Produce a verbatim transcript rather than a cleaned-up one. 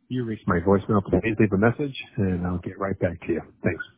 You reached my voicemail. Please leave a message, and I'll get right back to you. Thanks.